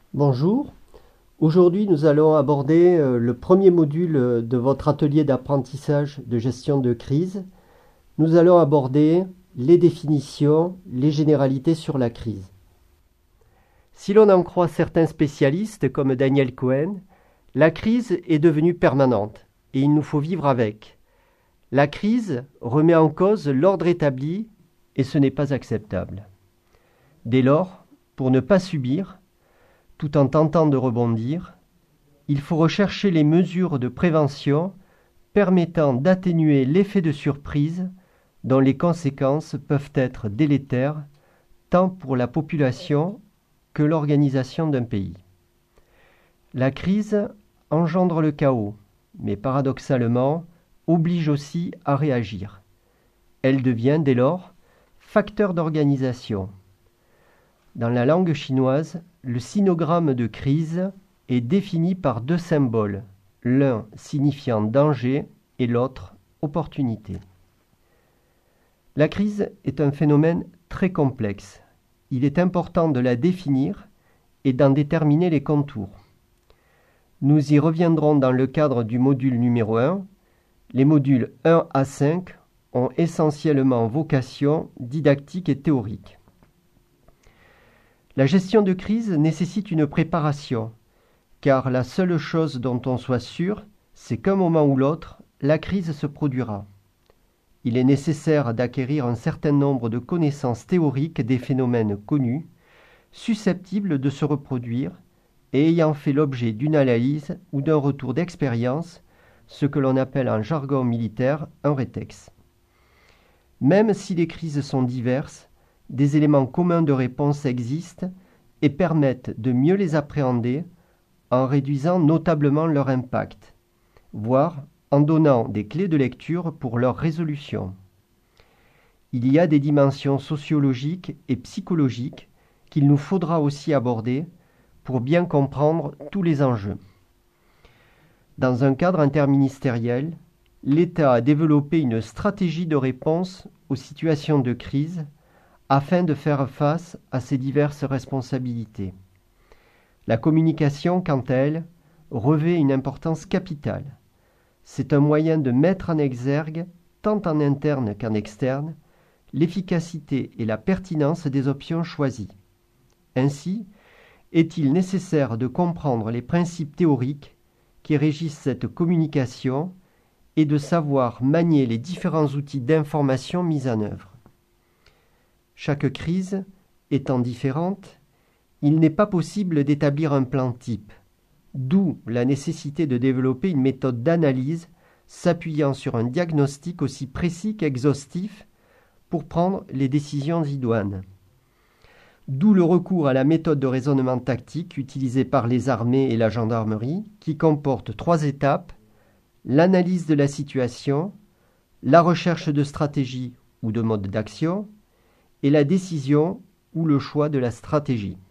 Bonjour, aujourd'hui nous allons aborder le premier module de votre atelier d'apprentissage de gestion de crise. Nous allons aborder les définitions, les généralités sur la crise. Si l'on en croit certains spécialistes comme Daniel Cohen, la crise est devenue permanente et il nous faut vivre avec. La crise remet en cause l'ordre établi et ce n'est pas acceptable. Dès lors, pour ne pas subir, tout en tentant de rebondir, il faut rechercher les mesures de prévention permettant d'atténuer l'effet de surprise dont les conséquences peuvent être délétères tant pour la population que l'organisation d'un pays. La crise engendre le chaos, mais paradoxalement oblige aussi à réagir. Elle devient dès lors facteur d'organisation. Dans la langue chinoise, le sinogramme de crise est défini par deux symboles, l'un signifiant danger et l'autre opportunité. La crise est un phénomène très complexe. Il est important de la définir et d'en déterminer les contours. Nous y reviendrons dans le cadre du module numéro 1. Les modules 1 à 5 ont essentiellement vocation didactique et théorique. La gestion de crise nécessite une préparation, car la seule chose dont on soit sûr, c'est qu'un moment ou l'autre, la crise se produira. Il est nécessaire d'acquérir un certain nombre de connaissances théoriques des phénomènes connus, susceptibles de se reproduire et ayant fait l'objet d'une analyse ou d'un retour d'expérience, ce que l'on appelle en jargon militaire un rétex. Même si les crises sont diverses, des éléments communs de réponse existent et permettent de mieux les appréhender en réduisant notablement leur impact, voire en donnant des clés de lecture pour leur résolution. Il y a des dimensions sociologiques et psychologiques qu'il nous faudra aussi aborder pour bien comprendre tous les enjeux. Dans un cadre interministériel, l'État a développé une stratégie de réponse aux situations de crise afin de faire face à ces diverses responsabilités. La communication, quant à elle, revêt une importance capitale. C'est un moyen de mettre en exergue, tant en interne qu'en externe, l'efficacité et la pertinence des options choisies. Ainsi, est-il nécessaire de comprendre les principes théoriques qui régissent cette communication et de savoir manier les différents outils d'information mis en œuvre. Chaque crise étant différente, il n'est pas possible d'établir un plan type, d'où la nécessité de développer une méthode d'analyse s'appuyant sur un diagnostic aussi précis qu'exhaustif pour prendre les décisions idoines. D'où le recours à la méthode de raisonnement tactique utilisée par les armées et la gendarmerie, qui comporte 3 étapes: l'analyse de la situation, la recherche de stratégie ou de mode d'action, et la décision ou le choix de la stratégie.